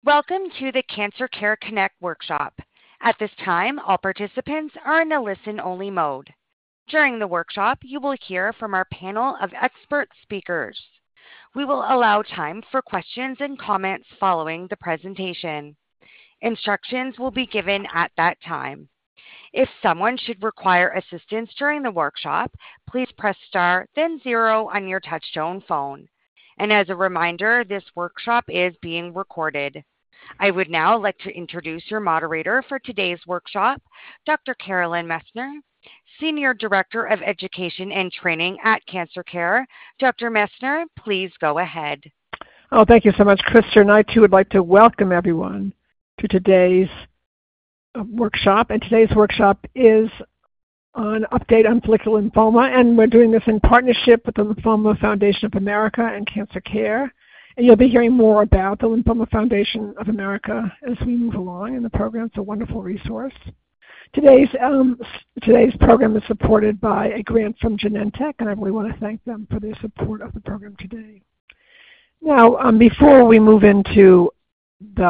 Welcome to the Cancer Care Connect workshop. At this time, all participants are in a listen-only mode. During the workshop, you will hear from our panel of expert speakers. We will allow time for questions and comments following the presentation. Instructions will be given at that time. If someone should require assistance during the workshop, please press star, then 0 on your touchtone phone. And as a reminder, this workshop is being recorded. I would now like to introduce your moderator for today's workshop, Dr. Carolyn Messner, Senior Director of Education and Training at Cancer Care. Dr. Messner, please go ahead. Oh, thank you so much, Krista. And I, too, would like to welcome everyone to today's workshop. And today's workshop is an update on follicular lymphoma, and we're doing this in partnership with the Lymphoma Foundation of America and Cancer Care. And you'll be hearing more about the Lymphoma Foundation of America as we move along in the program. It's a wonderful resource. Today's program is supported by a grant from Genentech, and I really want to thank them for their support of the program today. Now, before we move into the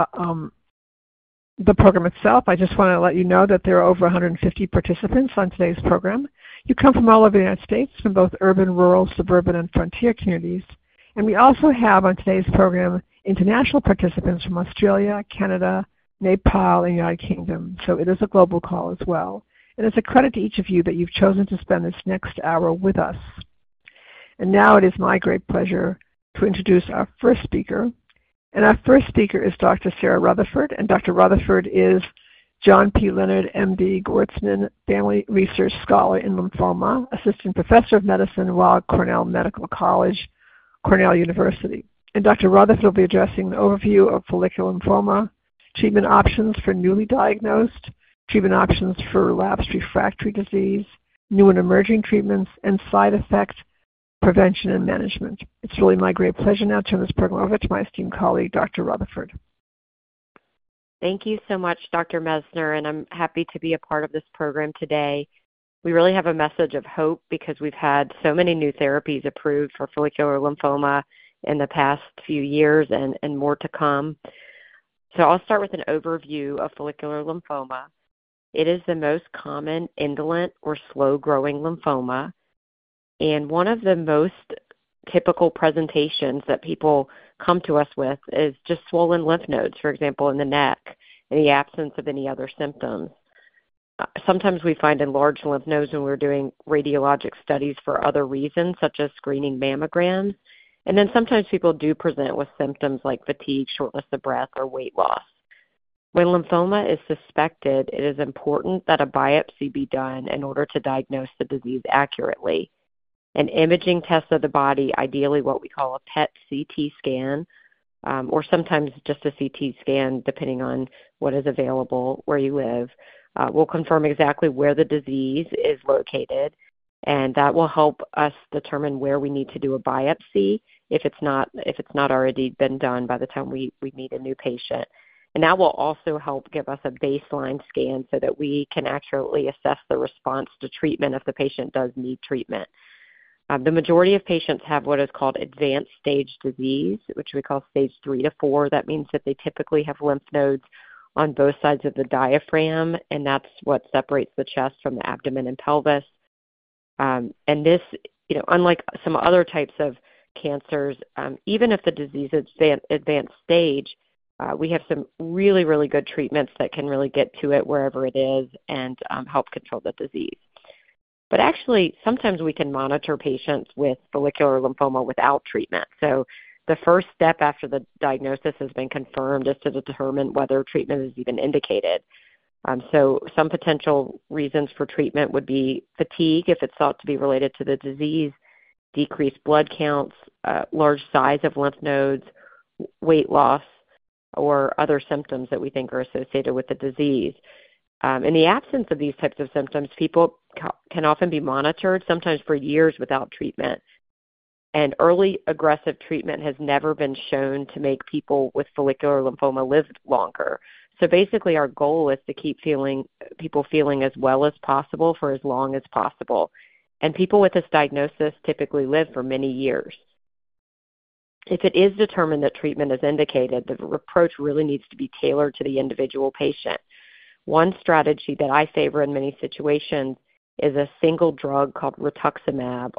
program itself, I just want to let you know that there are over 150 participants on today's program. You come from all over the United States, from both urban, rural, suburban, and frontier communities. And we also have on today's program international participants from Australia, Canada, Nepal, and the United Kingdom. So it is a global call as well. And it's a credit to each of you that you've chosen to spend this next hour with us. And now it is my great pleasure to introduce our first speaker. And our first speaker is Dr. Sarah Rutherford. And Dr. Rutherford is John P. Leonard, MD, Gwartzman Family Research Scholar in Lymphoma, Assistant Professor of Medicine, Weill Cornell Medical College, Cornell University. And Dr. Rutherford will be addressing an overview of follicular lymphoma, treatment options for newly diagnosed, treatment options for relapsed refractory disease, new and emerging treatments, and side effect prevention and management. It's really my great pleasure now to turn this program over to my esteemed colleague, Dr. Rutherford. Thank you so much, Dr. Messner, and I'm happy to be a part of this program today. We really have a message of hope because we've had so many new therapies approved for follicular lymphoma in the past few years and more to come. So I'll start with an overview of follicular lymphoma. It is the most common indolent or slow-growing lymphoma, and one of the most typical presentations that people come to us with is just swollen lymph nodes, for example, in the neck, in the absence of any other symptoms. Sometimes we find enlarged lymph nodes when we're doing radiologic studies for other reasons, such as screening mammograms. And then sometimes people do present with symptoms like fatigue, shortness of breath, or weight loss. When lymphoma is suspected, it is important that a biopsy be done in order to diagnose the disease accurately. An imaging test of the body, ideally what we call a PET-CT scan, or sometimes just a CT scan, depending on what is available where you live, will confirm exactly where the disease is located, and that will help us determine where we need to do a biopsy if it's not already been done by the time we meet a new patient. And that will also help give us a baseline scan so that we can accurately assess the response to treatment if the patient does need treatment. The majority of patients have what is called advanced stage disease, which we call stage 3 to 4. That means that they typically have lymph nodes on both sides of the diaphragm, and that's what separates the chest from the abdomen and pelvis. And this, unlike some other types of cancers, even if the disease is advanced stage, we have some really, really good treatments that can really get to it wherever it is and help control the disease. But actually, sometimes we can monitor patients with follicular lymphoma without treatment. So the first step after the diagnosis has been confirmed is to determine whether treatment is even indicated. So some potential reasons for treatment would be fatigue, if it's thought to be related to the disease, decreased blood counts, large size of lymph nodes, weight loss, or other symptoms that we think are associated with the disease. In the absence of these types of symptoms, people can often be monitored, sometimes for years without treatment. And early aggressive treatment has never been shown to make people with follicular lymphoma live longer. So basically our goal is to keep people feeling as well as possible for as long as possible. And people with this diagnosis typically live for many years. If it is determined that treatment is indicated, the approach really needs to be tailored to the individual patient. One strategy that I favor in many situations is a single drug called rituximab,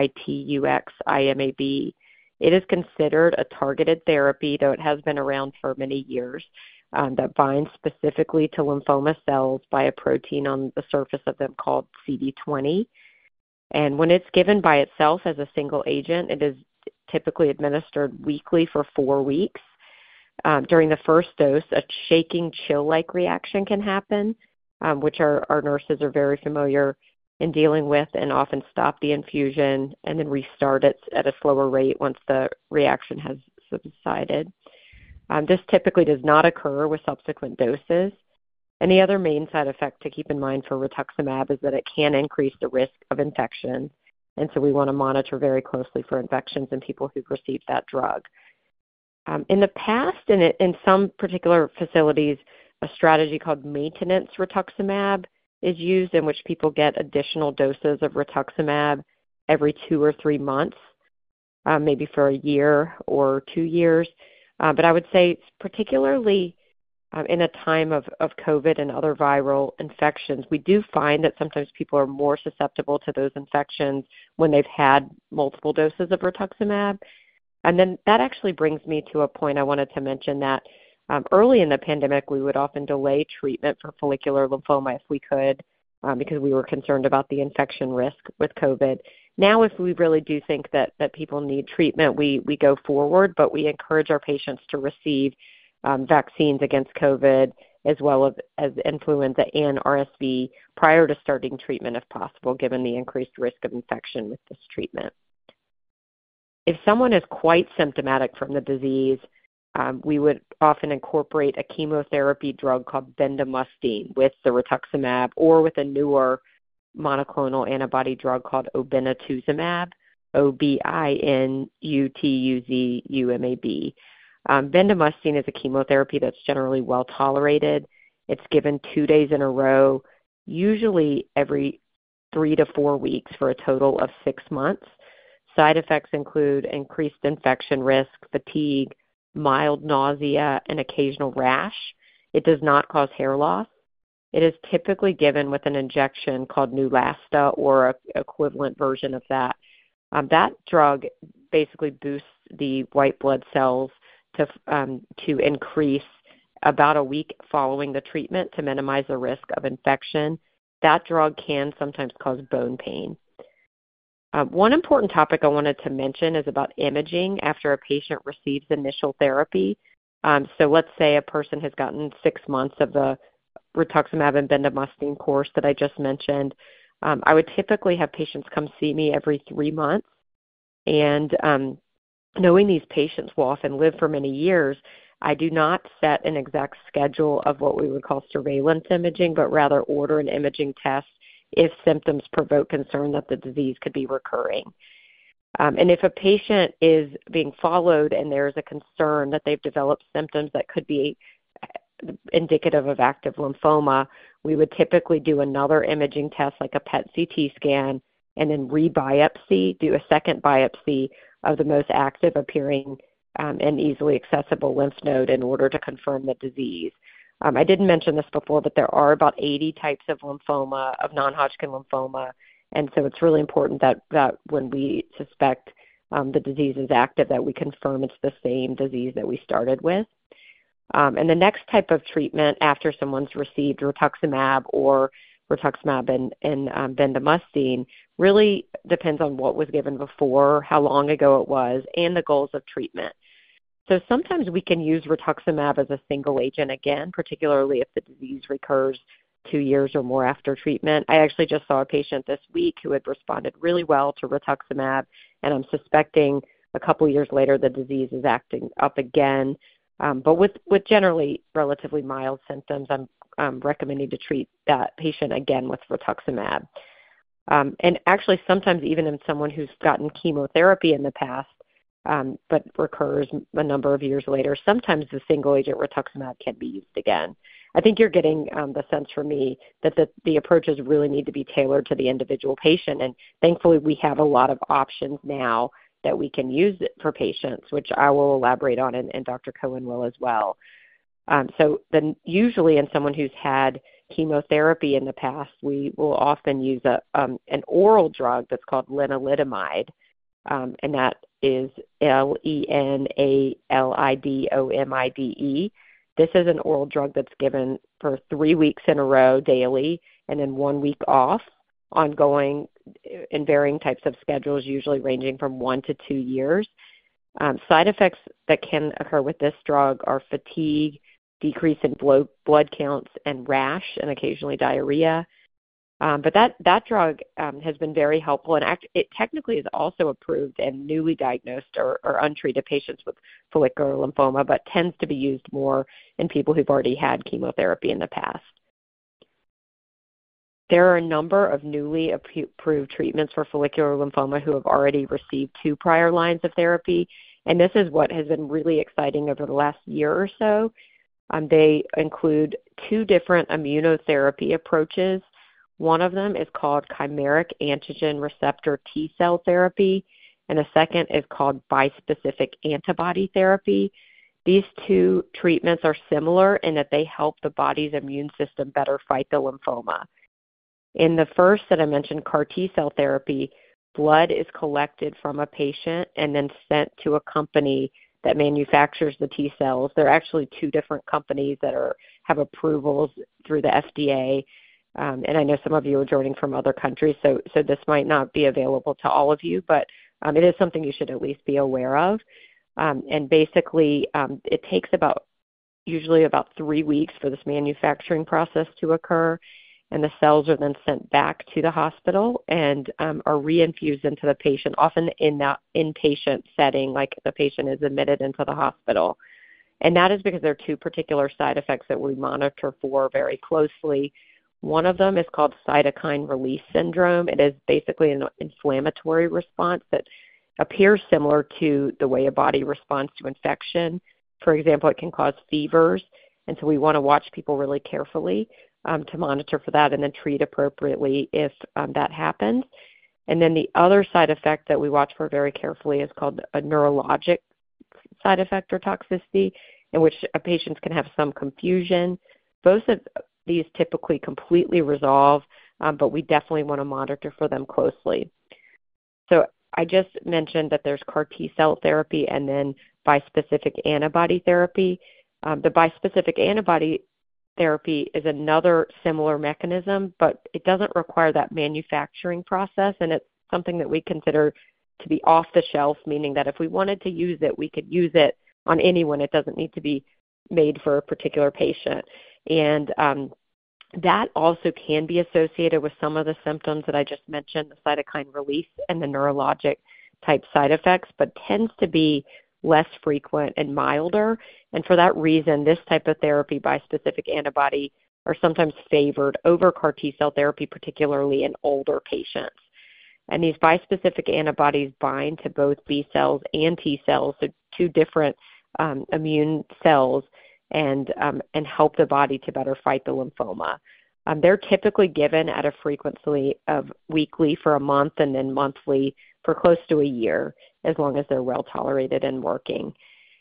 Rituximab. It is considered a targeted therapy, though it has been around for many years, that binds specifically to lymphoma cells by a protein on the surface of them called CD20. And when it's given by itself as a single agent, it is typically administered weekly for 4 weeks. During the first dose, a shaking chill-like reaction can happen, which our nurses are very familiar in dealing with, and often stop the infusion and then restart it at a slower rate once the reaction has subsided. This typically does not occur with subsequent doses. And the other main side effect to keep in mind for rituximab is that it can increase the risk of infections. And so we want to monitor very closely for infections in people who've received that drug. In the past, in some particular facilities, a strategy called maintenance rituximab is used, in which people get additional doses of rituximab every 2 or 3 months, maybe for a year or 2 years. But I would say particularly in a time of COVID and other viral infections, we do find that sometimes people are more susceptible to those infections when they've had multiple doses of rituximab. And then that actually brings me to a point I wanted to mention that early in the pandemic, we would often delay treatment for follicular lymphoma if we could, because we were concerned about the infection risk with COVID. Now, if we really do think that people need treatment, we go forward, but we encourage our patients to receive vaccines against COVID as well as influenza and RSV prior to starting treatment if possible, given the increased risk of infection with this treatment. If someone is quite symptomatic from the disease, we would often incorporate a chemotherapy drug called bendamustine with the rituximab, or with a newer monoclonal antibody drug called obinutuzumab, Obinutuzumab. Bendamustine is a chemotherapy that's generally well tolerated. It's given 2 days in a row, usually every 3 to 4 weeks for a total of 6 months. Side effects include increased infection risk, fatigue, mild nausea, and occasional rash. It does not cause hair loss. It is typically given with an injection called Neulasta or an equivalent version of that. That drug basically boosts the white blood cells to increase about a week following the treatment to minimize the risk of infection. That drug can sometimes cause bone pain. One important topic I wanted to mention is about imaging after a patient receives initial therapy. So let's say a person has gotten 6 months of the rituximab and bendamustine course that I just mentioned. I would typically have patients come see me every 3 months. And knowing these patients will often live for many years, I do not set an exact schedule of what we would call surveillance imaging, but rather order an imaging test if symptoms provoke concern that the disease could be recurring. And if a patient is being followed and there's a concern that they've developed symptoms that could be indicative of active lymphoma, we would typically do another imaging test like a PET CT scan, and then rebiopsy, do a second biopsy of the most active appearing and easily accessible lymph node in order to confirm the disease. I didn't mention this before, but there are about 80 types of lymphoma, of non-Hodgkin lymphoma, and so it's really important that when we suspect the disease is active, that we confirm it's the same disease that we started with. And the next type of treatment after someone's received rituximab or rituximab and bendamustine really depends on what was given before, how long ago it was, and the goals of treatment. So sometimes we can use rituximab as a single agent again, particularly if the disease recurs 2 years or more after treatment. I actually just saw a patient this week who had responded really well to rituximab, and I'm suspecting a couple years later the disease is acting up again. But with generally relatively mild symptoms, I'm recommending to treat that patient again with rituximab. And actually sometimes even in someone who's gotten chemotherapy in the past, but recurs a number of years later, sometimes the single-agent rituximab can be used again. I think you're getting the sense from me that the approaches really need to be tailored to the individual patient, and thankfully we have a lot of options now that we can use it for patients, which I will elaborate on, and Dr. Cohen will as well. So then usually in someone who's had chemotherapy in the past, we will often use an oral drug that's called lenalidomide, and that is lenalidomide. This is an oral drug that's given for 3 weeks in a row daily, and then 1 week off, ongoing in varying types of schedules, usually ranging from 1 to 2 years. Side effects that can occur with this drug are fatigue, decrease in blood counts, and rash, and occasionally diarrhea. But that drug has been very helpful, and it technically is also approved in newly diagnosed or untreated patients with follicular lymphoma, but tends to be used more in people who've already had chemotherapy in the past. There are a number of newly approved treatments for follicular lymphoma who have already received 2 prior lines of therapy, and this is what has been really exciting over the last year or so. They include 2 different immunotherapy approaches. One of them is called chimeric antigen receptor T-cell therapy, and the second is called bispecific antibody therapy. These 2 treatments are similar in that they help the body's immune system better fight the lymphoma. In the first that I mentioned, CAR T-cell therapy, blood is collected from a patient and then sent to a company that manufactures the T-cells. There are actually 2 different companies that have approvals through the FDA. And I know some of you are joining from other countries, so this might not be available to all of you, but it is something you should at least be aware of. And basically, it takes usually about 3 weeks for this manufacturing process to occur, and the cells are then sent back to the hospital and are reinfused into the patient, often in that inpatient setting, like the patient is admitted into the hospital. And that is because there are 2 particular side effects that we monitor for very closely. One of them is called cytokine release syndrome. It is basically an inflammatory response that appears similar to the way a body responds to infection. For example, it can cause fevers, and so we want to watch people really carefully to monitor for that and then treat appropriately if that happens. And then the other side effect that we watch for very carefully is called a neurologic side effect or toxicity, in which patients can have some confusion. Both of these typically completely resolve, but we definitely want to monitor for them closely. So I just mentioned that there's CAR T-cell therapy and then bispecific antibody therapy. The bispecific antibody therapy is another similar mechanism, but it doesn't require that manufacturing process, and it's something that we consider to be off the shelf, meaning that if we wanted to use it, we could use it on anyone. It doesn't need to be made for a particular patient. And that also can be associated with some of the symptoms that I just mentioned, the cytokine release and the neurologic type side effects, but tends to be less frequent and milder. And for that reason, this type of therapy, bispecific antibody, are sometimes favored over CAR T-cell therapy, particularly in older patients. And these bispecific antibodies bind to both B cells and T cells, so 2 different immune cells, and help the body to better fight the lymphoma. They're typically given at a frequency of weekly for a month and then monthly for close to a year, as long as they're well tolerated and working.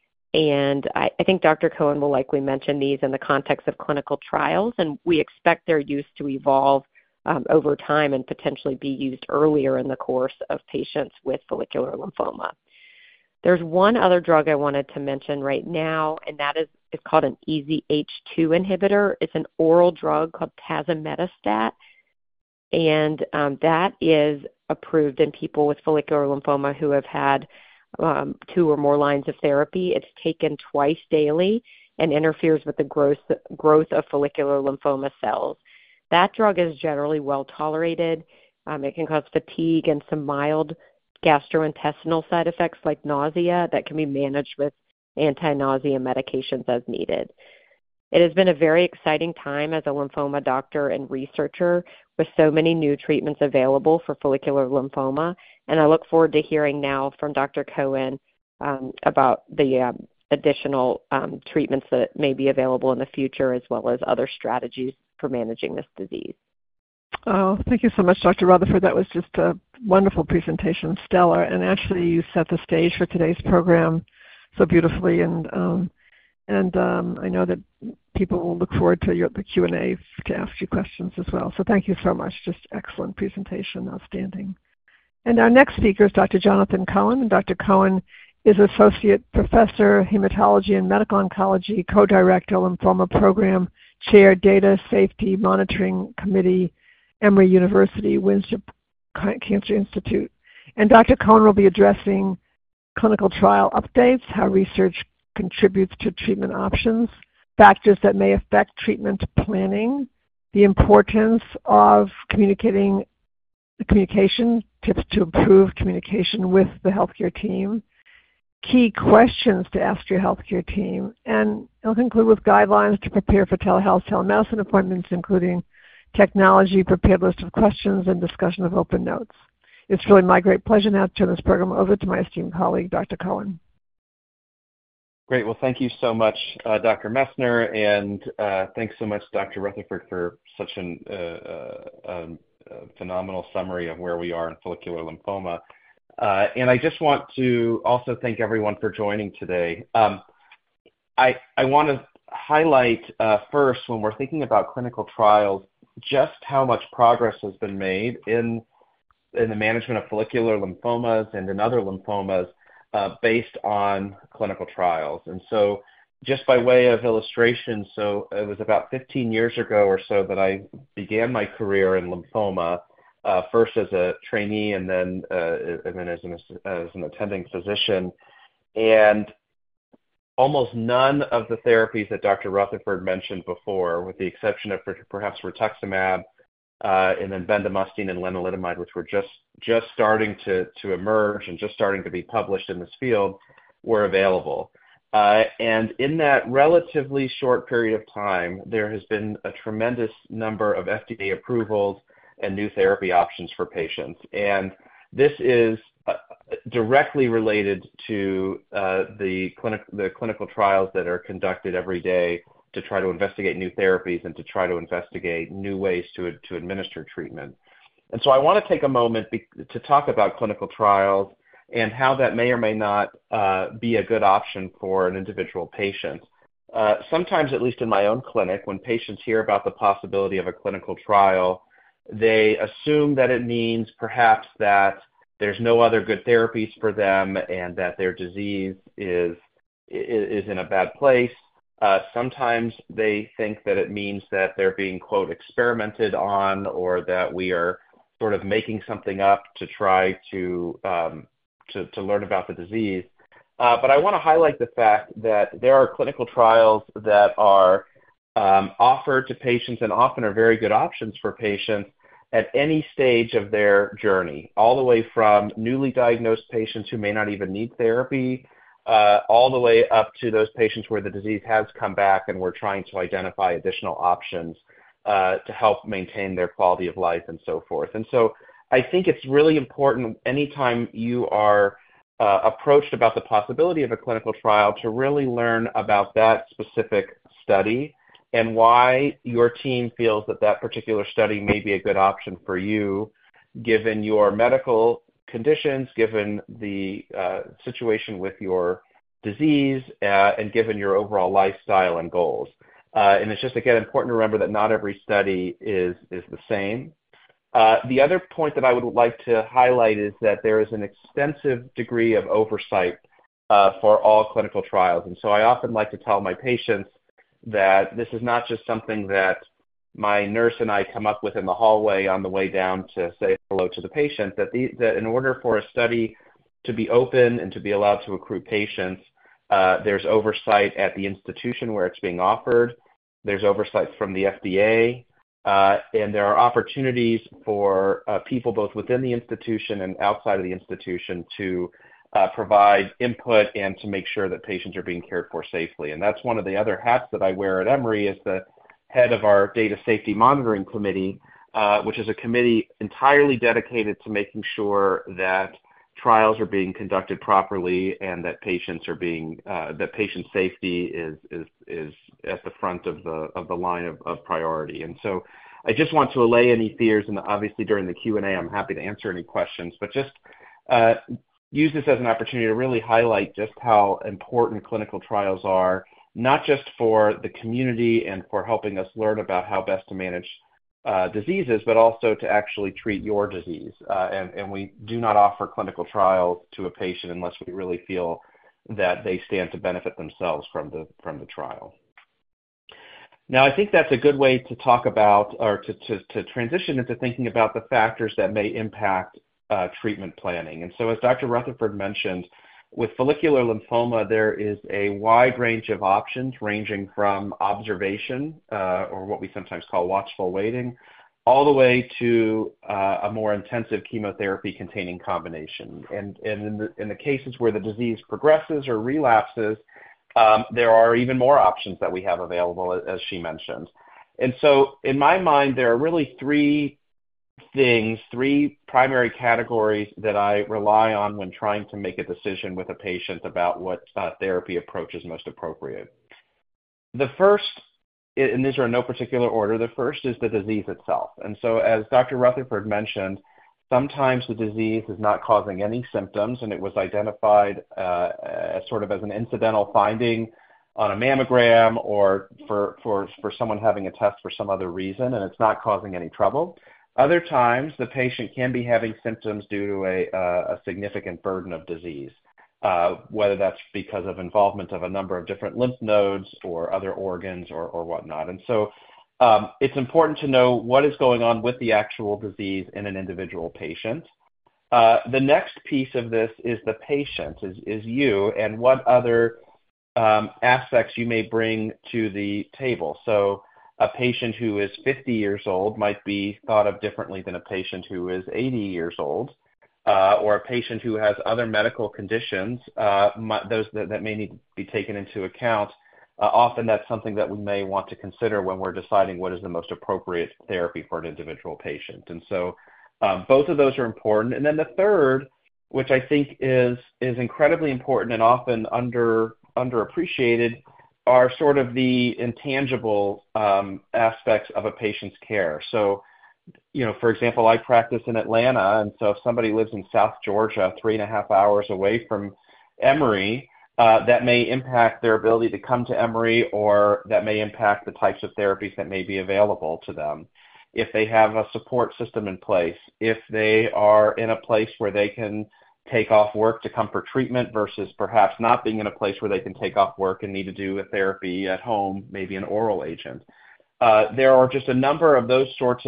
And I think Dr. Cohen will likely mention these in the context of clinical trials, and we expect their use to evolve over time and potentially be used earlier in the course of patients with follicular lymphoma. There's one other drug I wanted to mention right now, and that is called an EZH2 inhibitor. It's an oral drug called tazemetostat, and that is approved in people with follicular lymphoma who have had 2 or more lines of therapy. It's taken twice daily and interferes with the growth of follicular lymphoma cells. That drug is generally well tolerated. It can cause fatigue and some mild gastrointestinal side effects like nausea that can be managed with anti-nausea medications as needed. It has been a very exciting time as a lymphoma doctor and researcher with so many new treatments available for follicular lymphoma, and I look forward to hearing now from Dr. Cohen about the additional treatments that may be available in the future, as well as other strategies for managing this disease. Oh, thank you so much, Dr. Rutherford. That was just a wonderful presentation, stellar, and actually you set the stage for today's program so beautifully. And I know that people will look forward to the Q&A to ask you questions as well. So thank you so much. Just excellent presentation, outstanding. And our next speaker is Dr. Jonathan Cohen. And Dr. Cohen is Associate Professor, Hematology and Medical Oncology, Co-Director, Lymphoma Program, Chair, Data Safety Monitoring Committee, Emory University, Winship Cancer Institute. And Dr. Cohen will be addressing clinical trial updates, how research contributes to treatment options, factors that may affect treatment planning, the importance of communication, tips to improve communication with the healthcare team, key questions to ask your healthcare team, and it'll conclude with guidelines to prepare for telehealth, telemedicine appointments, including technology, prepared list of questions, and discussion of open notes. It's really my great pleasure now to turn this program over to my esteemed colleague, Dr. Cohen. Great. Well, thank you so much, Dr. Messner, and thanks so much, Dr. Rutherford, for such a phenomenal summary of where we are in follicular lymphoma. And I just want to also thank everyone for joining today. I want to highlight first, when we're thinking about clinical trials, just how much progress has been made in the management of follicular lymphomas and in other lymphomas based on clinical trials. And so just by way of illustration, so it was about 15 years ago or so that I began my career in lymphoma, first as a trainee and then as an attending physician. And almost none of the therapies that Dr. Rutherford mentioned before, with the exception of perhaps rituximab and then bendamustine and lenalidomide, which were just starting to emerge and just starting to be published in this field, were available. And in that relatively short period of time, there has been a tremendous number of FDA approvals and new therapy options for patients. And this is directly related to the clinical trials that are conducted every day to try to investigate new therapies and to try to investigate new ways to administer treatment. And so I want to take a moment to talk about clinical trials and how that may or may not be a good option for an individual patient. Sometimes, at least in my own clinic, when patients hear about the possibility of a clinical trial, they assume that it means perhaps that there's no other good therapies for them and that their disease is in a bad place. Sometimes they think that it means that they're being, quote, experimented on, or that we are sort of making something up to try to learn about the disease. But I want to highlight the fact that there are clinical trials that are offered to patients and often are very good options for patients at any stage of their journey, all the way from newly diagnosed patients who may not even need therapy, all the way up to those patients where the disease has come back and we're trying to identify additional options to help maintain their quality of life and so forth. And so I think it's really important anytime you are approached about the possibility of a clinical trial to really learn about that specific study and why your team feels that that particular study may be a good option for you, given your medical conditions, given the situation with your disease, and given your overall lifestyle and goals. And it's just, again, important to remember that not every study is the same. The other point that I would like to highlight is that there is an extensive degree of oversight for all clinical trials. And so I often like to tell my patients that this is not just something that my nurse and I come up with in the hallway on the way down to say hello to the patient, that in order for a study to be open and to be allowed to accrue patients, there's oversight at the institution where it's being offered. There's oversight from the FDA. And there are opportunities for people both within the institution and outside of the institution to provide input and to make sure that patients are being cared for safely. And that's one of the other hats that I wear at Emory as the head of our Data Safety Monitoring Committee, which is a committee entirely dedicated to making sure that trials are being conducted properly and that patients are being that patient safety is at the front of the line of priority. And so I just want to allay any fears, and obviously during the Q&A, I'm happy to answer any questions, but just use this as an opportunity to really highlight just how important clinical trials are, not just for the community and for helping us learn about how best to manage diseases, but also to actually treat your disease. And we do not offer clinical trials to a patient unless we really feel that they stand to benefit themselves from the trial. Now, I think that's a good way to talk about, or to transition into thinking about the factors that may impact treatment planning. And so as Dr. Rutherford mentioned, with follicular lymphoma, there is a wide range of options ranging from observation, or what we sometimes call watchful waiting, all the way to a more intensive chemotherapy-containing combination. And in the cases where the disease progresses or relapses, there are even more options that we have available, as she mentioned. And so in my mind, there are really three primary categories that I rely on when trying to make a decision with a patient about what therapy approach is most appropriate. The first, and these are in no particular order, the first is the disease itself. And so as Dr. Rutherford mentioned, sometimes the disease is not causing any symptoms, and it was identified as sort of as an incidental finding on a mammogram or for someone having a test for some other reason, and it's not causing any trouble. Other times, the patient can be having symptoms due to a significant burden of disease, whether that's because of involvement of a number of different lymph nodes or other organs or whatnot. And so it's important to know what is going on with the actual disease in an individual patient. The next piece of this is the patient, is you, and what other aspects you may bring to the table. So a patient who is 50 years old might be thought of differently than a patient who is 80 years old, or a patient who has other medical conditions, those that may need to be taken into account. Often that's something that we may want to consider when we're deciding what is the most appropriate therapy for an individual patient. And so both of those are important. And then the third, which I think is incredibly important and often underappreciated, are sort of the intangible aspects of a patient's care. So, for example, I practice in Atlanta, and so if somebody lives in South Georgia, 3.5 hours away from Emory, that may impact their ability to come to Emory, or that may impact the types of therapies that may be available to them. If they have a support system in place, if they are in a place where they can take off work to come for treatment versus perhaps not being in a place where they can take off work and need to do a therapy at home, maybe an oral agent. There are just a number of those sorts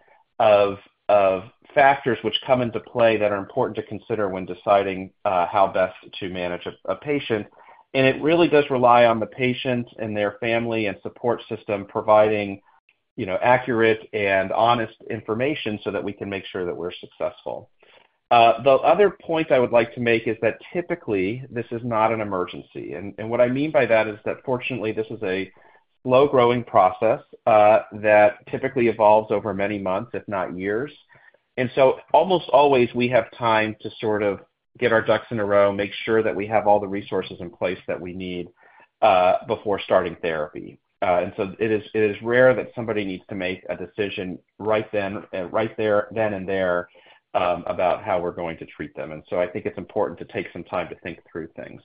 of factors which come into play that are important to consider when deciding how best to manage a patient. And it really does rely on the patient and their family and support system providing, accurate and honest information so that we can make sure that we're successful. The other point I would like to make is that typically this is not an emergency. And what I mean by that is that fortunately this is a slow-growing process that typically evolves over many months, if not years. And so almost always we have time to sort of get our ducks in a row, make sure that we have all the resources in place that we need before starting therapy. And so it is rare that somebody needs to make a decision right then and there about how we're going to treat them. And so I think it's important to take some time to think through things.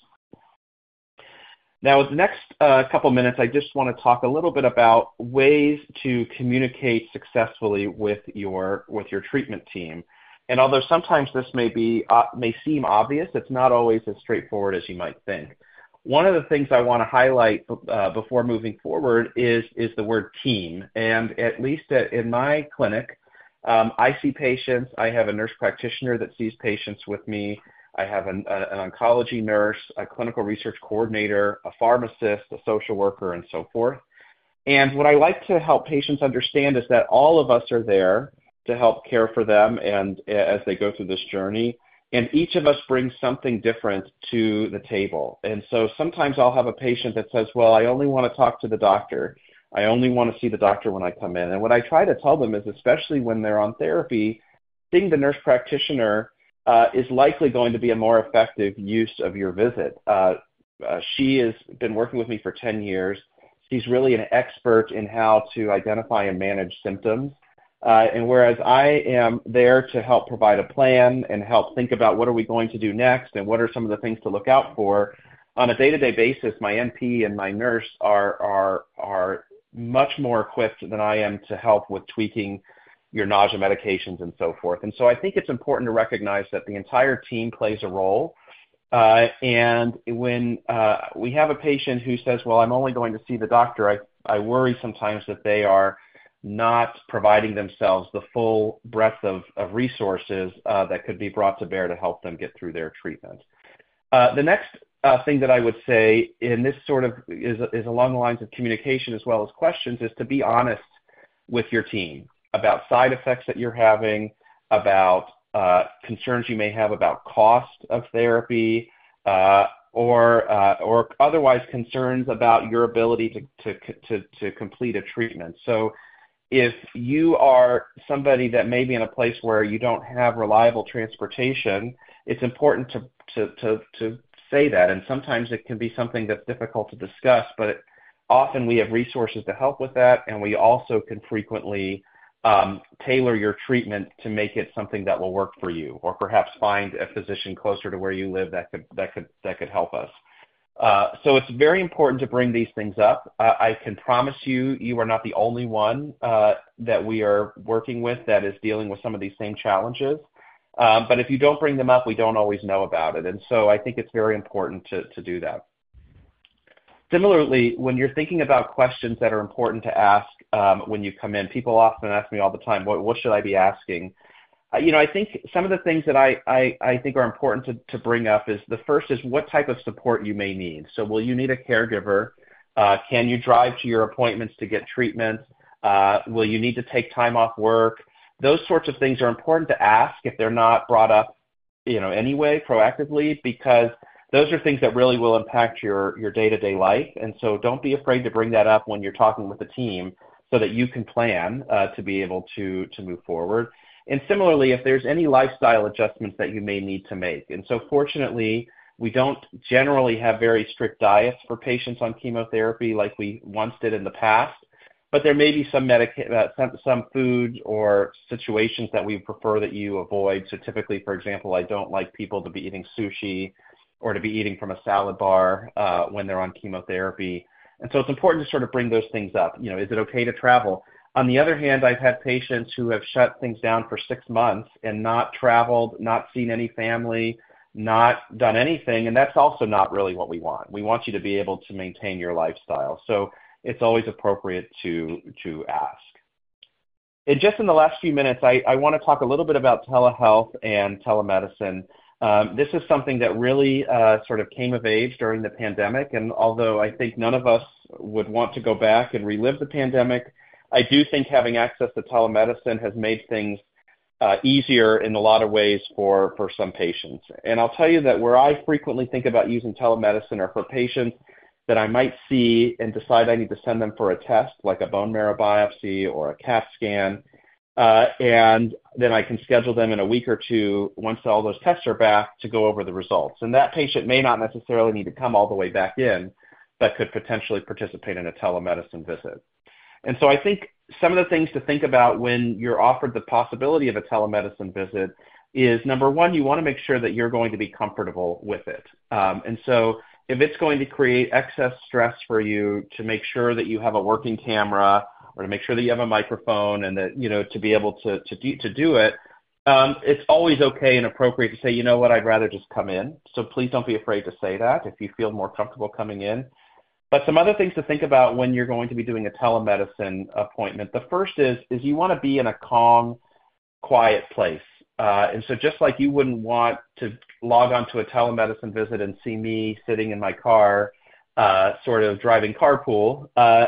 Now, the next couple minutes, I just want to talk a little bit about ways to communicate successfully with your treatment team. And although sometimes this may seem obvious, it's not always as straightforward as you might think. One of the things I want to highlight before moving forward is the word team. And at least in my clinic, I see patients. I have a nurse practitioner that sees patients with me. I have an oncology nurse, a clinical research coordinator, a pharmacist, a social worker, and so forth. And what I like to help patients understand is that all of us are there to help care for them and as they go through this journey. And each of us brings something different to the table. And so sometimes I'll have a patient that says, well, I only want to talk to the doctor. I only want to see the doctor when I come in. And what I try to tell them is, especially when they're on therapy, seeing the nurse practitioner is likely going to be a more effective use of your visit. She has been working with me for 10 years. She's really an expert in how to identify and manage symptoms And whereas I am there to help provide a plan and help think about what are we going to do next and what are some of the things to look out for, on a day-to-day basis, my NP and my nurse are much more equipped than I am to help with tweaking your nausea medications and so forth. And so I think it's important to recognize that the entire team plays a role. And when we have a patient who says, well, I'm only going to see the doctor, I worry sometimes that they are not providing themselves the full breadth of resources that could be brought to bear to help them get through their treatment. The next thing that I would say, and this sort of is along the lines of communication as well as questions, is to be honest with your team about side effects that you're having, about concerns you may have about cost of therapy, or otherwise concerns about your ability to complete a treatment. So if you are somebody that may be in a place where you don't have reliable transportation, it's important to say that. And sometimes it can be something that's difficult to discuss, but often we have resources to help with that, and we also can frequently tailor your treatment to make it something that will work for you, or perhaps find a physician closer to where you live that could help us. So it's very important to bring these things up. I can promise you are not the only one that we are working with that is dealing with some of these same challenges. But if you don't bring them up, we don't always know about it. And so I think it's very important to do that. Similarly, when you're thinking about questions that are important to ask when you come in, people often ask me all the time, what should I be asking? I think some of the things that I think are important to bring up is, the first is what type of support you may need. So will you need a caregiver? Can you drive to your appointments to get treatment? Will you need to take time off work? Those sorts of things are important to ask if they're not brought up, anyway, proactively, because those are things that really will impact your day-to-day life. And so don't be afraid to bring that up when you're talking with the team so that you can plan to be able to move forward. And similarly, if there's any lifestyle adjustments that you may need to make. And so fortunately, we don't generally have very strict diets for patients on chemotherapy like we once did in the past. But there may be some food or situations that we prefer that you avoid. So typically, for example, I don't like people to be eating sushi or to be eating from a salad bar when they're on chemotherapy. And so it's important to sort of bring those things up. Is it okay to travel? On the other hand, I've had patients who have shut things down for 6 months and not traveled, not seen any family, not done anything, and that's also not really what we want. We want you to be able to maintain your lifestyle. So it's always appropriate to ask. And just in the last few minutes, I want to talk a little bit about telehealth and telemedicine. This is something that really sort of came of age during the pandemic, and although I think none of us would want to go back and relive the pandemic, I do think having access to telemedicine has made things easier in a lot of ways for some patients. And I'll tell you that where I frequently think about using telemedicine are for patients that I might see and decide I need to send them for a test, like a bone marrow biopsy or a CAT scan, and then I can schedule them in a week or two once all those tests are back to go over the results. And that patient may not necessarily need to come all the way back in, but could potentially participate in a telemedicine visit. And so I think some of the things to think about when you're offered the possibility of a telemedicine visit is, number one, you want to make sure that you're going to be comfortable with it. And so if it's going to create excess stress for you, to make sure that you have a working camera or to make sure that you have a microphone and that, to be able to do it, it's always okay and appropriate to say, you know what, I'd rather just come in. So please don't be afraid to say that if you feel more comfortable coming in. But some other things to think about when you're going to be doing a telemedicine appointment. The first is you want to be in a calm, quiet place. And so just like you wouldn't want to log on to a telemedicine visit and see me sitting in my car, sort of driving carpool,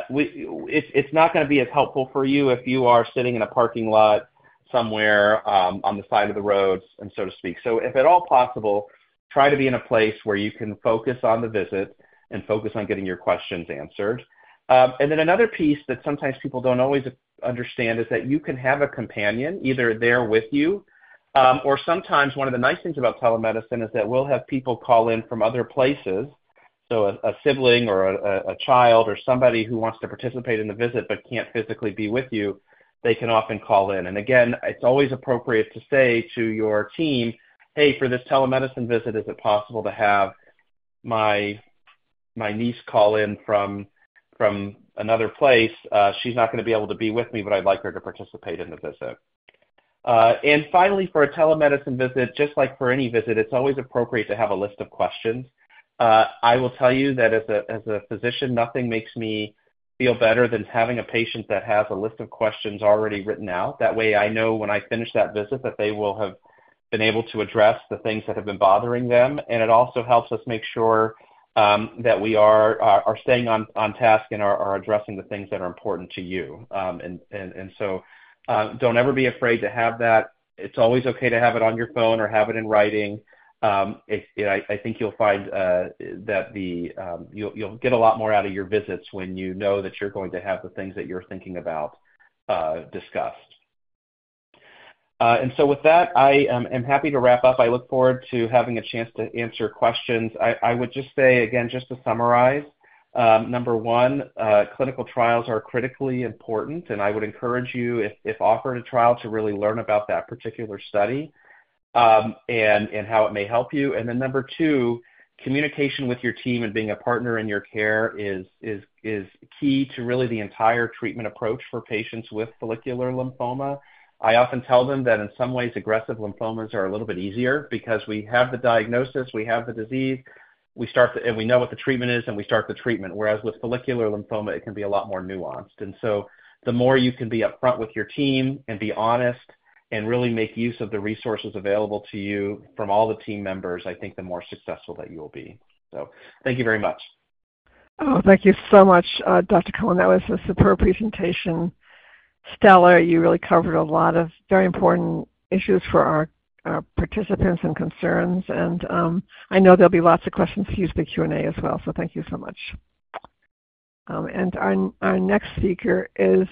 it's not going to be as helpful for you if you are sitting in a parking lot somewhere on the side of the roads, and so to speak. So if at all possible, try to be in a place where you can focus on the visit and focus on getting your questions answered. And then another piece that sometimes people don't always understand is that you can have a companion either there with you, or sometimes one of the nice things about telemedicine is that we'll have people call in from other places. So a sibling or a child or somebody who wants to participate in the visit but can't physically be with you they can often call in. And again, it's always appropriate to say to your team, hey, for this telemedicine visit, is it possible to have my niece call in from another place? She's not going to be able to be with me, but I'd like her to participate in the visit. And finally, for a telemedicine visit, just like for any visit, it's always appropriate to have a list of questions. I will tell you that as a physician, nothing makes me feel better than having a patient that has a list of questions already written out. That way I know when I finish that visit that they will have been able to address the things that have been bothering them. And it also helps us make sure that we are staying on task and are addressing the things that are important to you. And so don't ever be afraid to have that. It's always okay to have it on your phone or have it in writing. I think you'll find that you'll get a lot more out of your visits when you know that you're going to have the things that you're thinking about discussed. And so with that, I am happy to wrap up. I look forward to having a chance to answer questions. I would just say, again, just to summarize, number one, clinical trials are critically important, and I would encourage you, if offered a trial, to really learn about that particular study and how it may help you. And then number two, communication with your team and being a partner in your care is key to really the entire treatment approach for patients with follicular lymphoma. I often tell them that in some ways aggressive lymphomas are a little bit easier because we have the diagnosis, we have the disease, and we know what the treatment is, and we start the treatment. Whereas with follicular lymphoma, it can be a lot more nuanced. And so the more you can be upfront with your team and be honest and really make use of the resources available to you from all the team members, I think the more successful that you will be. So thank you very much. Oh, thank you so much, Dr. Cohen. That was a superb presentation. Stellar. You really covered a lot of very important issues for our participants and concerns. And I know there'll be lots of questions to use the Q&A as well. So thank you so much. And our next speaker is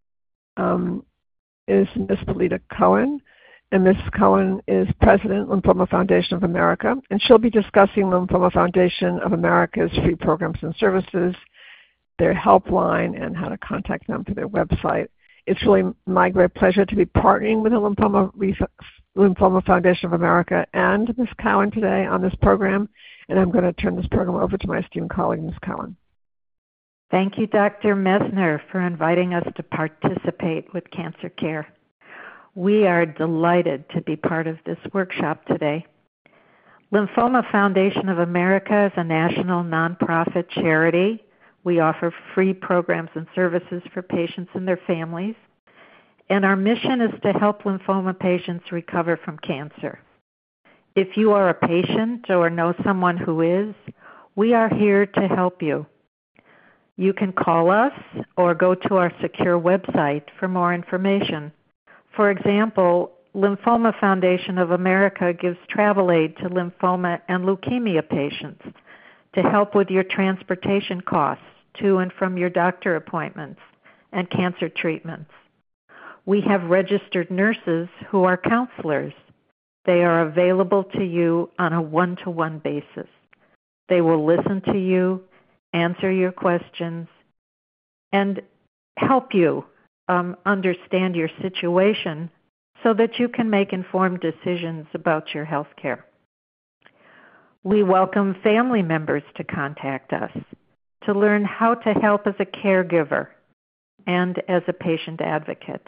Ms. Polita Cohen. And Ms. Cohen is President, Lymphoma Foundation of America. And she'll be discussing Lymphoma Foundation of America's free programs and services, their helpline, and how to contact them through their website. It's really my great pleasure to be partnering with the Lymphoma Foundation of America and Ms. Cohen today on this program. And I'm going to turn this program over to my esteemed colleague, Ms. Cohen. Thank you, Dr. Messner, for inviting us to participate with Cancer Care. We are delighted to be part of this workshop today. Lymphoma Foundation of America is a national nonprofit charity. We offer free programs and services for patients and their families. And our mission is to help lymphoma patients recover from cancer. If you are a patient or know someone who is, we are here to help you. You can call us or go to our secure website for more information. For example, Lymphoma Foundation of America gives travel aid to lymphoma and leukemia patients to help with your transportation costs to and from your doctor appointments and cancer treatments. We have registered nurses who are counselors. They are available to you on a one-to-one basis. They will listen to you, answer your questions, and help you understand your situation so that you can make informed decisions about your health care. We welcome family members to contact us to learn how to help as a caregiver and as a patient advocate.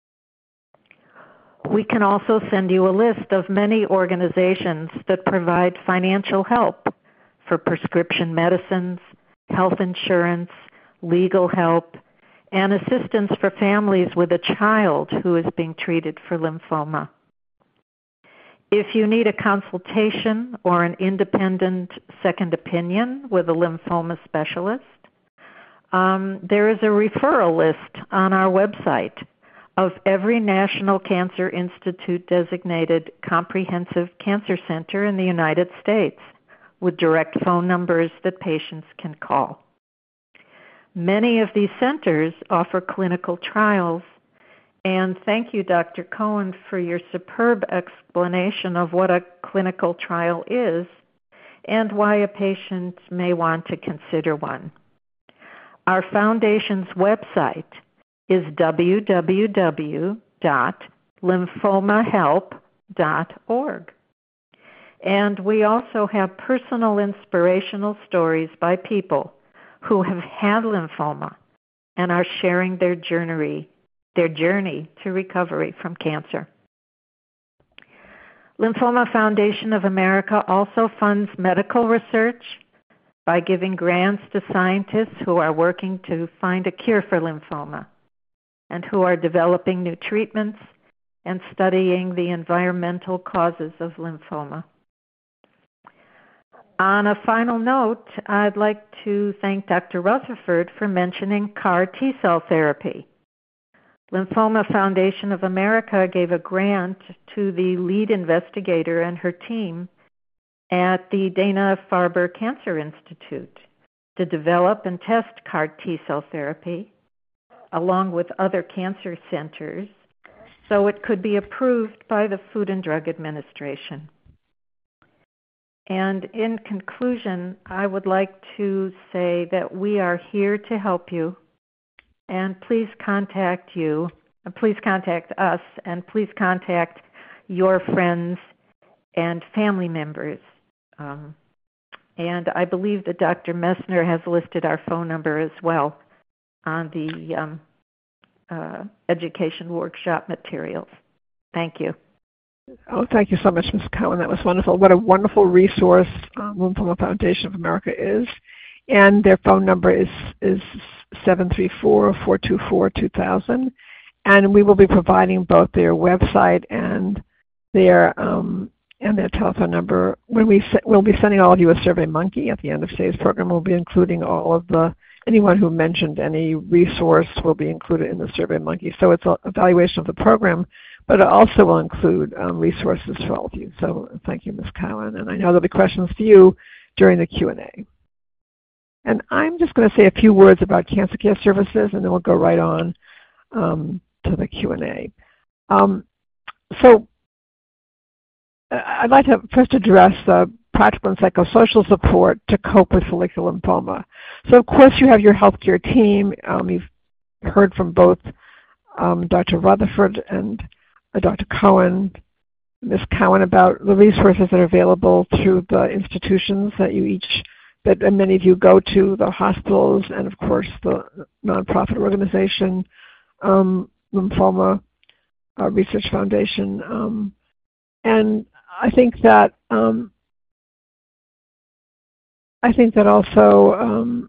We can also send you a list of many organizations that provide financial help for prescription medicines, health insurance, legal help, and assistance for families with a child who is being treated for lymphoma. If you need a consultation or an independent second opinion with a lymphoma specialist, there is a referral list on our website of every National Cancer Institute designated comprehensive cancer center in the United States with direct phone numbers that patients can call. Many of these centers offer clinical trials, and thank you, Dr. Cohen, for your superb explanation of what a clinical trial is and why a patient may want to consider one. Our foundation's website is www.lymphomahelp.org. And we also have personal inspirational stories by people who have had lymphoma and are sharing their journey to recovery from cancer. Lymphoma Foundation of America also funds medical research by giving grants to scientists who are working to find a cure for lymphoma and who are developing new treatments and studying the environmental causes of lymphoma. On a final note, I'd like to thank Dr. Rutherford for mentioning CAR T-cell therapy. Lymphoma Foundation of America gave a grant to the lead investigator and her team at the Dana-Farber Cancer Institute to develop and test CAR T-cell therapy along with other cancer centers so it could be approved by the Food and Drug Administration. And in conclusion, I would like to say that we are here to help you, and please contact us, and please contact your friends and family members. And I believe that Dr. Messner has listed our phone number as well on the education workshop materials. Thank you. Oh, thank you so much, Ms. Cowan. That was wonderful. What a wonderful resource Lymphoma Foundation of America is. And their phone number is 734-424-2000. And we will be providing both their website and their telephone number. We'll be sending all of you a SurveyMonkey at the end of today's program. We'll be including anyone who mentioned any resource will be included in the SurveyMonkey. So it's an evaluation of the program, but it also will include resources for all of you. So thank you, Ms. Cowan. And I know there'll be questions for you during the Q&A. And I'm just going to say a few words about cancer care services, and then we'll go right on to the Q&A. So I'd like to first address the practical and psychosocial support to cope with follicular lymphoma. So of course you have your healthcare team. You've heard from both Dr. Rutherford and Dr. Cowan, Ms. Cowan, about the resources that are available through the institutions that many of you go to, the hospitals, and of course the nonprofit organization, Lymphoma Research Foundation. And I think that also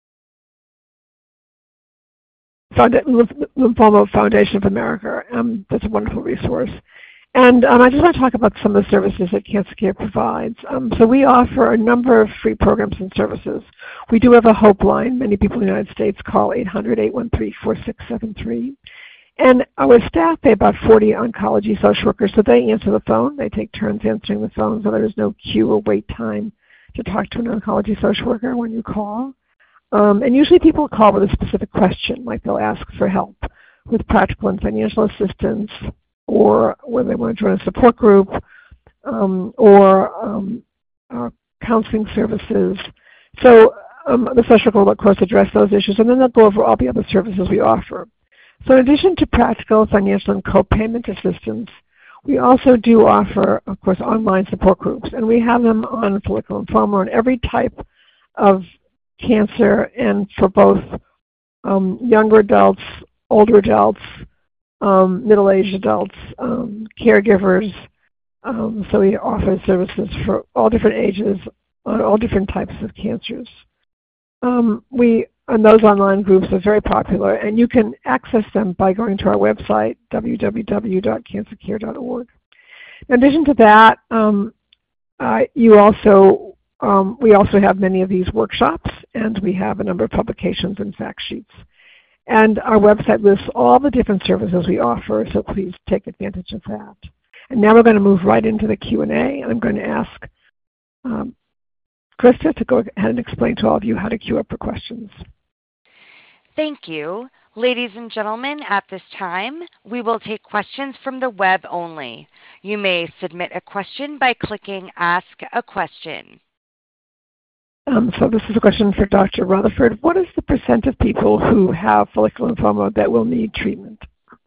Lymphoma Foundation of America, that's a wonderful resource. And I just want to talk about some of the services that Cancer Care provides. So we offer a number of free programs and services. We do have a Hope line. Many people in the United States call 800-813-4673. And our staff pay about 40 oncology social workers, so they answer the phone. They take turns answering the phone, so there's no queue or wait time to talk to an oncology social worker when you call. And usually people call with a specific question, like they'll ask for help with practical and financial assistance, or whether they want to join a support group, or counseling services. So the social worker will, of course, address those issues, and then they'll go over all the other services we offer. So in addition to practical, financial, and co-payment assistance, we also do offer, of course, online support groups, and we have them on follicular lymphoma and every type of cancer, and for both younger adults, older adults, middle-aged adults, caregivers. So we offer services for all different ages on all different types of cancers. And those online groups are very popular, and you can access them by going to our website, www.cancercare.org. In addition to that, we also have many of these workshops, and we have a number of publications and fact sheets. And our website lists all the different services we offer, so please take advantage of that. And now we're going to move right into the Q&A, and I'm going to ask Krista to go ahead and explain to all of you how to queue up for questions. Thank you. Ladies and gentlemen, at this time, we will take questions from the web only. You may submit a question by clicking Ask a Question. So this is a question for Dr. Rutherford. What is the percent of people who have follicular lymphoma that will need treatment?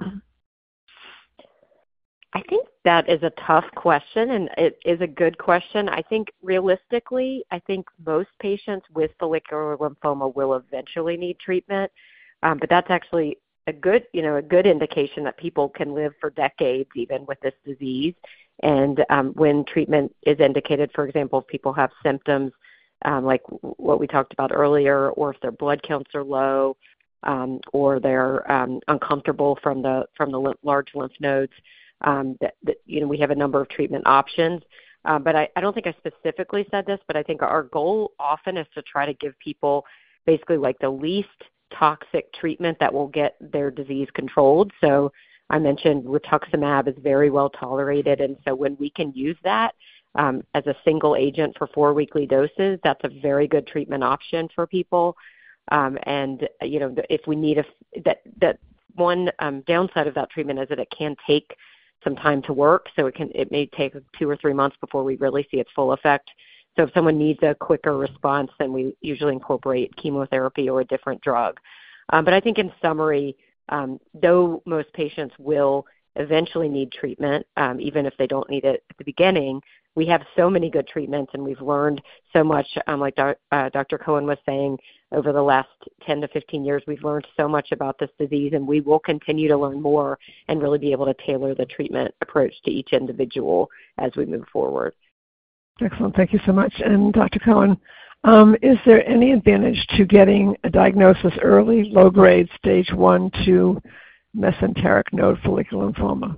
I think that is a tough question, and it is a good question. I think realistically, most patients with follicular lymphoma will eventually need treatment, but that's actually a good indication that people can live for decades even with this disease. And when treatment is indicated, for example, if people have symptoms like what we talked about earlier, or if their blood counts are low, or they're uncomfortable from the large lymph nodes, we have a number of treatment options. But I don't think I specifically said this, but I think our goal often is to try to give people basically like the least toxic treatment that will get their disease controlled. So I mentioned rituximab is very well tolerated, and so when we can use that as a single agent for 4 weekly doses, that's a very good treatment option for people. If we need that one downside of that treatment is that it can take some time to work, so it may take 2 or 3 months before we really see its full effect. So if someone needs a quicker response, then we usually incorporate chemotherapy or a different drug. But I think in summary, though most patients will eventually need treatment, even if they don't need it at the beginning, we have so many good treatments, and we've learned so much. Like Dr. Cohen was saying, over the last 10 to 15 years, we've learned so much about this disease, and we will continue to learn more and really be able to tailor the treatment approach to each individual as we move forward. Excellent. Thank you so much. And Dr. Cohen, is there any advantage to getting a diagnosis early, low-grade, stage 1 to mesenteric node follicular lymphoma?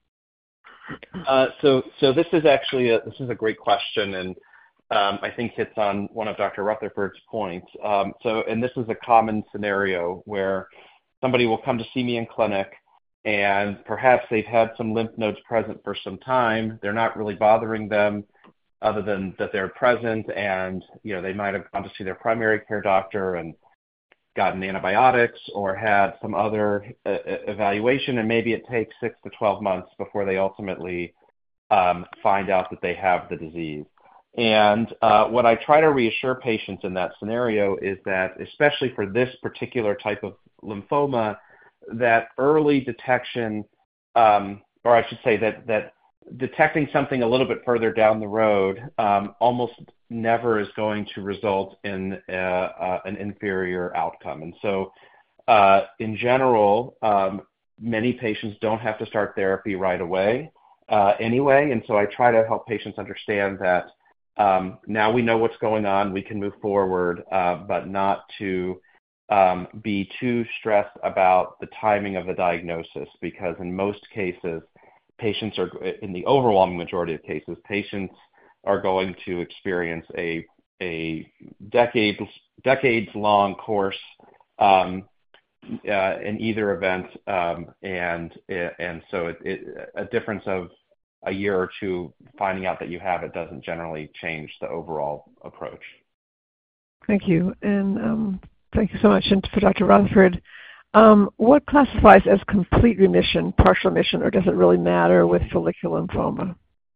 So this is actually a great question, and I think hits on one of Dr. Rutherford's points. And this is a common scenario where somebody will come to see me in clinic, and perhaps they've had some lymph nodes present for some time. They're not really bothering them, other than that they're present, and they might have gone to see their primary care doctor and gotten antibiotics or had some other evaluation, and maybe it takes 6 to 12 months before they ultimately find out that they have the disease. And what I try to reassure patients in that scenario is that, especially for this particular type of lymphoma, that early detection, or I should say that detecting something a little bit further down the road almost never is going to result in an inferior outcome. And so in general, many patients don't have to start therapy right away anyway. And so I try to help patients understand that now we know what's going on, we can move forward, but not to be too stressed about the timing of the diagnosis, because in most cases, patients are, in the overwhelming majority of cases, patients are going to experience a decades-long course in either event, and so a difference of a year or two finding out that you have it doesn't generally change the overall approach. Thank you, and thank you so much. And for Dr. Rutherford, what classifies as complete remission, partial remission, or does it really matter with follicular lymphoma?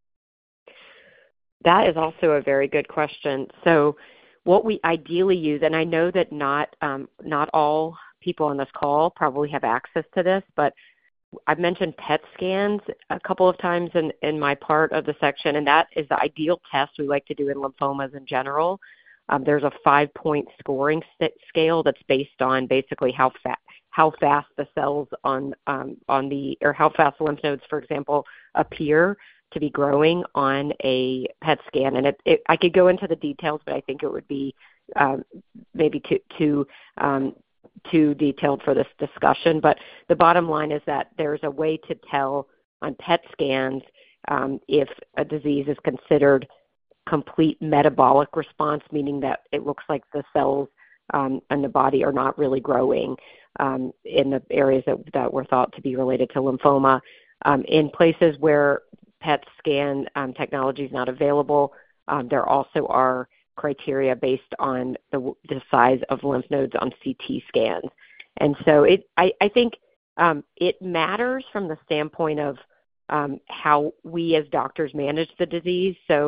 That is also a very good question. So what we ideally use, and I know that not all people on this call probably have access to this, but I've mentioned PET scans a couple of times in my part of the section, and that is the ideal test we like to do in lymphomas in general. There's a 5-point scoring scale that's based on basically how fast the cells on the, or how fast the lymph nodes, for example, appear to be growing on a PET scan. And I could go into the details, but I think it would be maybe too detailed for this discussion. But the bottom line is that there's a way to tell on PET scans if a disease is considered complete metabolic response, meaning that it looks like the cells in the body are not really growing in the areas that were thought to be related to lymphoma. In places where PET scan technology is not available, there also are criteria based on the size of lymph nodes on CT scans. And so I think it matters from the standpoint of how we as doctors manage the disease. So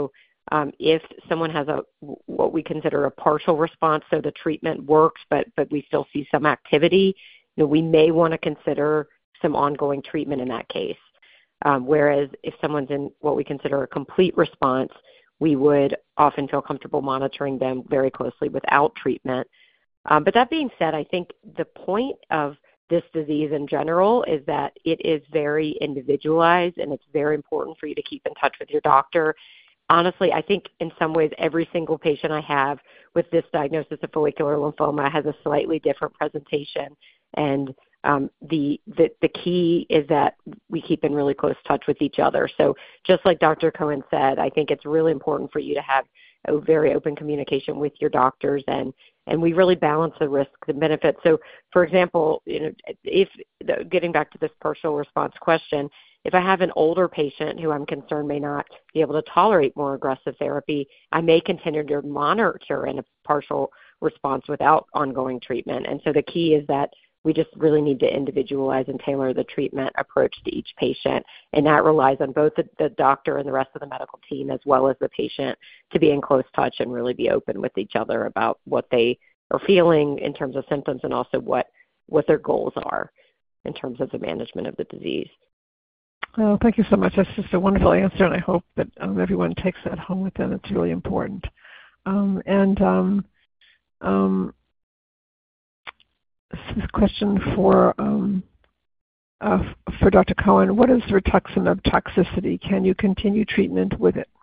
If someone has what we consider a partial response, so the treatment works, but we still see some activity, we may want to consider some ongoing treatment in that case. Whereas if someone's in what we consider a complete response, we would often feel comfortable monitoring them very closely without treatment. But that being said, I think the point of this disease in general is that it is very individualized, and it's very important for you to keep in touch with your doctor. Honestly, I think in some ways every single patient I have with this diagnosis of follicular lymphoma has a slightly different presentation, and the key is that we keep in really close touch with each other. So just like Dr. Cohen said, I think it's really important for you to have a very open communication with your doctors, and we really balance the risks and benefits. So, for example, getting back to this partial response question, if I have an older patient who I'm concerned may not be able to tolerate more aggressive therapy, I may continue to monitor in a partial response without ongoing treatment. And so the key is that we just really need to individualize and tailor the treatment approach to each patient. And that relies on both the doctor and the rest of the medical team as well as the patient to be in close touch and really be open with each other about what they are feeling in terms of symptoms and also what their goals are in terms of the management of the disease. Well, thank you so much. That's just a wonderful answer, and I hope that everyone takes that home with them. It's really important. This is a question for Dr. Cohen. What is rituximab toxicity? Can you continue treatment with it?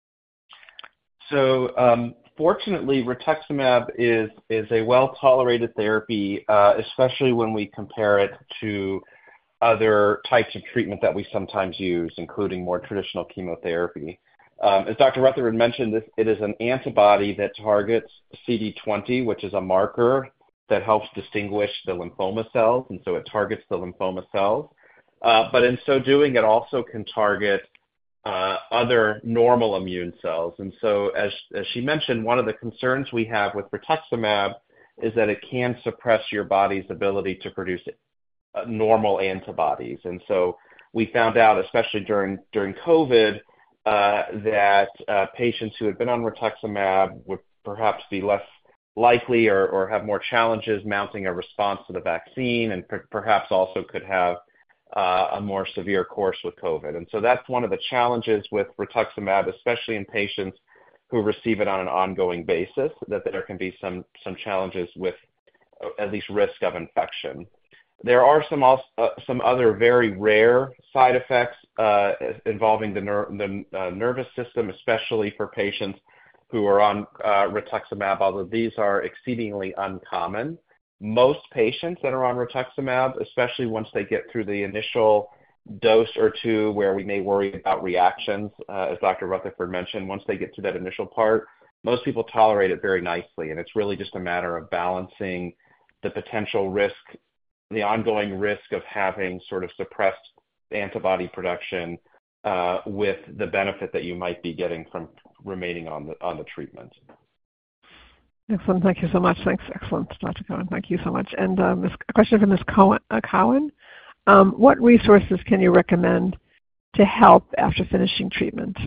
So fortunately, rituximab is a well-tolerated therapy, especially when we compare it to other types of treatment that we sometimes use, including more traditional chemotherapy. As Dr. Rutherford mentioned, it is an antibody that targets CD20, which is a marker that helps distinguish the lymphoma cells, and so it targets the lymphoma cells. But in so doing, it also can target other normal immune cells. And so as she mentioned, one of the concerns we have with rituximab is that it can suppress your body's ability to produce normal antibodies. And so we found out, especially during COVID, that patients who had been on rituximab would perhaps be less likely or have more challenges mounting a response to the vaccine, and perhaps also could have a more severe course with COVID. And so that's one of the challenges with rituximab, especially in patients who receive it on an ongoing basis, that there can be some challenges with at least risk of infection. There are some other very rare side effects involving the nervous system, especially for patients who are on rituximab, although these are exceedingly uncommon. Most patients that are on rituximab, especially once they get through the initial dose or two where we may worry about reactions, as Dr. Rutherford mentioned, once they get to that initial part, most people tolerate it very nicely. And it's really just a matter of balancing the potential risk, the ongoing risk of having sort of suppressed antibody production with the benefit that you might be getting from remaining on the treatment. Excellent. Thank you so much. Thanks. Excellent, Dr. Cohen. Thank you so much. And a question from Ms. Cowan. What resources can you recommend to help after finishing treatment?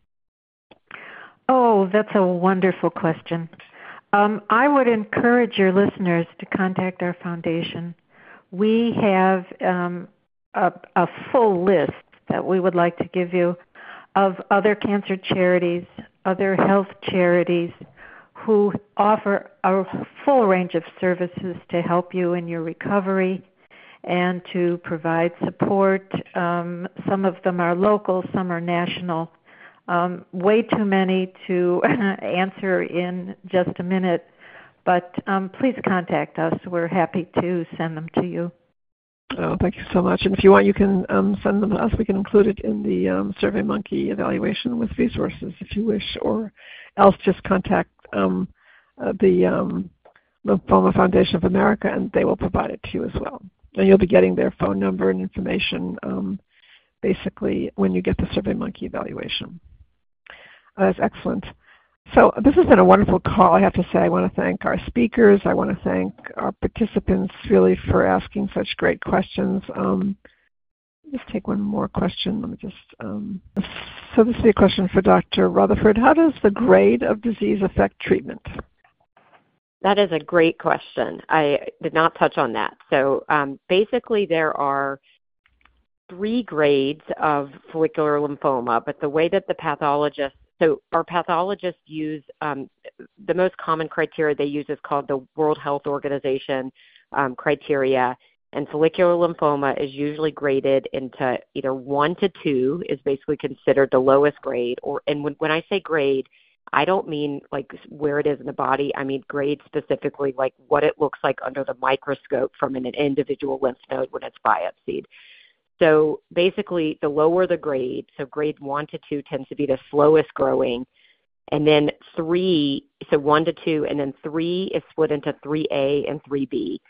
Oh, that's a wonderful question. I would encourage your listeners to contact our foundation. We have a full list that we would like to give you of other cancer charities, other health charities who offer a full range of services to help you in your recovery and to provide support. Some of them are local, some are national. Way too many to answer in just a minute, but please contact us. We're happy to send them to you. Oh, thank you so much. And if you want, you can send them to us. We can include it in the SurveyMonkey evaluation with resources if you wish, or else just contact the Lymphoma Foundation of America, and they will provide it to you as well. And you'll be getting their phone number and information basically when you get the SurveyMonkey evaluation. That's excellent. So this has been a wonderful call, I have to say. I want to thank our speakers. I want to thank our participants really for asking such great questions. Just take one more question. Let me just So this will be a question for Dr. Rutherford. How does the grade of disease affect treatment? That is a great question. I did not touch on that. So basically there are 3 grades of follicular lymphoma, but the way that our pathologists use the most common criteria they use is called the World Health Organization criteria, and follicular lymphoma is usually graded into either 1 to 2 is basically considered the lowest grade, and when I say grade, I don't mean like where it is in the body. I mean grade specifically like what it looks like under the microscope from an individual lymph node when it's biopsied. So basically, the lower the grade, so grade 1 to 2 tends to be the slowest growing, and then 3, so 1 to 2, and then 3 is split into 3A and 3B.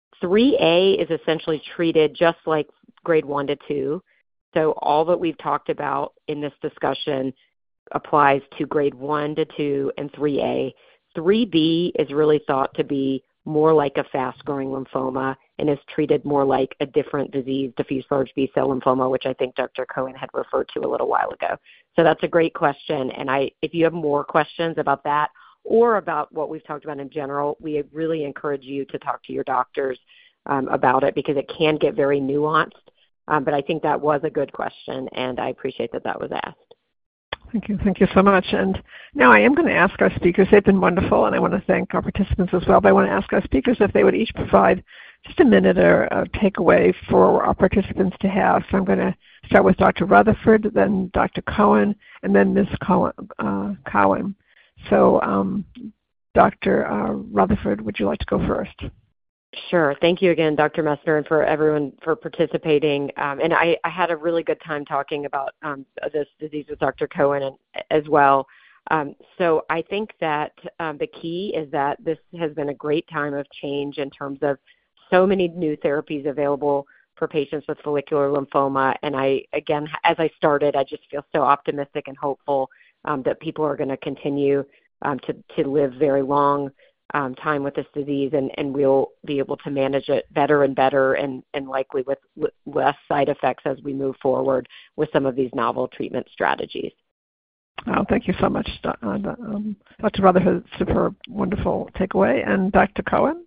3A is essentially treated just like grade 1 to 2, so all that we've talked about in this discussion applies to grade 1 to 2 and 3A. 3B is really thought to be more like a fast-growing lymphoma and is treated more like a different disease, diffuse large B-cell lymphoma, which I think Dr. Cohen had referred to a little while ago. So that's a great question, and if you have more questions about that or about what we've talked about in general, we really encourage you to talk to your doctors about it because it can get very nuanced, but I think that was a good question, and I appreciate that was asked. Thank you. Thank you so much. And now I am going to ask our speakers. They've been wonderful, and I want to thank our participants as well. But I want to ask our speakers if they would each provide just a minute or a takeaway for our participants to have. So I'm going to start with Dr. Rutherford, then Dr. Cohen, and then Ms. Cowan. So Dr. Rutherford, would you like to go first? Sure. Thank you again, Dr. Messner, and for everyone for participating. And I had a really good time talking about this disease with Dr. Cohen as well. So I think that the key is that this has been a great time of change in terms of so many new therapies available for patients with follicular lymphoma. And again, as I started, I just feel so optimistic and hopeful that people are going to continue to live very long time with this disease, and we'll be able to manage it better and better and likely with less side effects as we move forward with some of these novel treatment strategies. Oh, thank you so much, Dr. Rutherford. Super wonderful takeaway. And Dr. Cohen?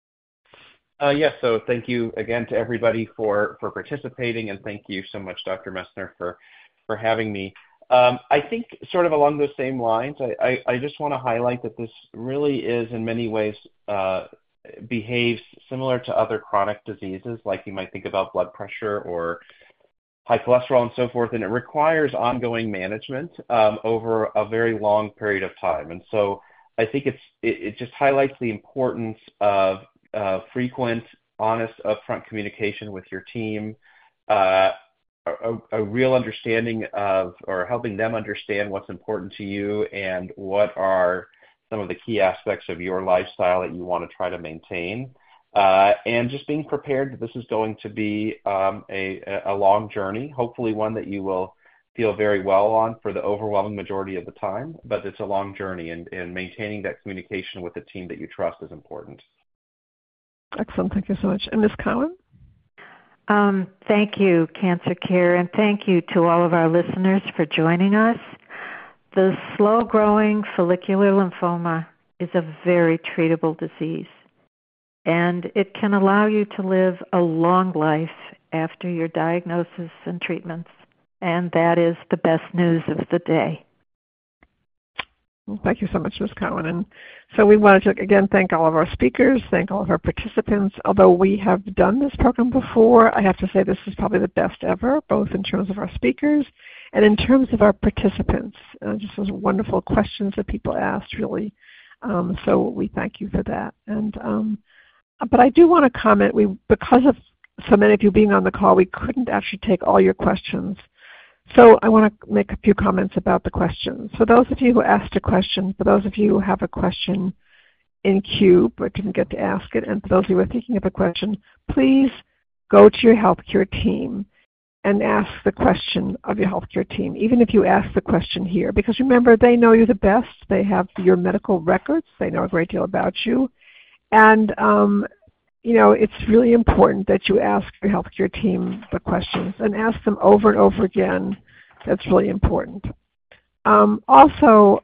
Yes, so thank you again to everybody for participating, and thank you so much, Dr. Messner, for having me. I think sort of along those same lines, I just want to highlight that this really is in many ways behaves similar to other chronic diseases, like you might think about blood pressure or high cholesterol and so forth, and it requires ongoing management over a very long period of time. And so I think it just highlights the importance of frequent, honest, upfront communication with your team, a real understanding of, or helping them understand what's important to you and what are some of the key aspects of your lifestyle that you want to try to maintain. And just being prepared that this is going to be a long journey, hopefully one that you will feel very well on for the overwhelming majority of the time, but it's a long journey, and maintaining that communication with a team that you trust is important. Excellent. Thank you so much. And Ms. Cowan? Thank you, Cancer Care, and thank you to all of our listeners for joining us. The slow-growing follicular lymphoma is a very treatable disease, and it can allow you to live a long life after your diagnosis and treatments, and that is the best news of the day. Well, thank you so much, Ms. Cowan. And so we wanted to, again, thank all of our speakers, thank all of our participants. Although we have done this program before, I have to say this is probably the best ever, both in terms of our speakers and in terms of our participants. Just those wonderful questions that people asked, really. So we thank you for that. And but I do want to comment, because of so many of you being on the call, we couldn't actually take all your questions. So I want to make a few comments about the questions. For those of you who asked a question, for those of you who have a question in queue but didn't get to ask it, and for those of you who are thinking of a question, please go to your healthcare team and ask the question of your healthcare team, even if you ask the question here. Because remember, they know you the best. They have your medical records. They know a great deal about you. And it's really important that you ask your healthcare team the questions and ask them over and over again That's really important. Also,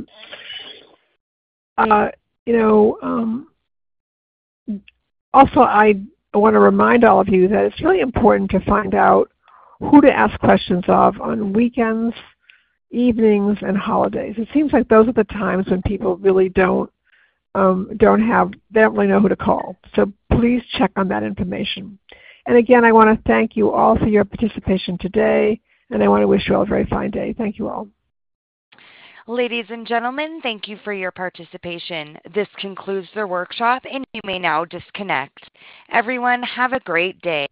I want to remind all of you that it's really important to find out who to ask questions of on weekends, evenings, and holidays. It seems like those are the times when people really don't really know who to call. So please check on that information. And again, I want to thank you all for your participation today, and I want to wish you all a very fine day. Thank you all. Ladies and gentlemen, thank you for your participation. This concludes the workshop, and you may now disconnect. Everyone, have a great day.